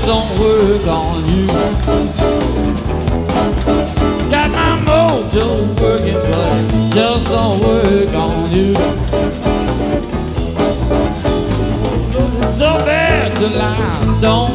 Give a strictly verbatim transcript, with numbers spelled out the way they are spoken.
don't work on you. Got my mojo working, but it just don't work on you. So bad the life don't